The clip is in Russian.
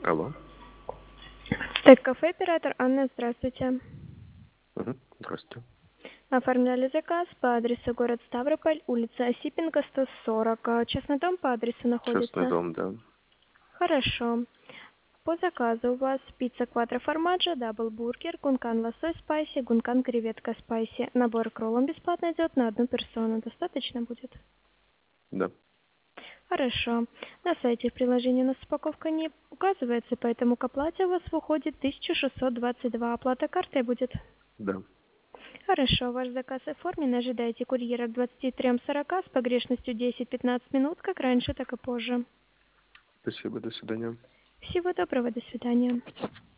Алло. Стейк-кафе «Оператор». Анна, здравствуйте. Здравствуйте. Оформляли заказ по адресу город Ставрополь, улица Осипенко, 140. Частный дом по адресу Частный находится. дом, да. Хорошо. По заказу у вас пицца квадро-формаджо, даблбургер, гункан лосось спайси, гункан креветка спайси. Набор к роллам бесплатно идет на одну персону. Достаточно будет? Да. Хорошо. На сайте в приложении у нас упаковка не указывается, поэтому к оплате у вас выходит 1622. Оплата картой будет? Да. Хорошо, ваш заказ оформлен. Ожидайте курьера к 23:40 с погрешностью 10-15 минут, как раньше, так и позже. Спасибо, до свидания. Всего доброго, до свидания.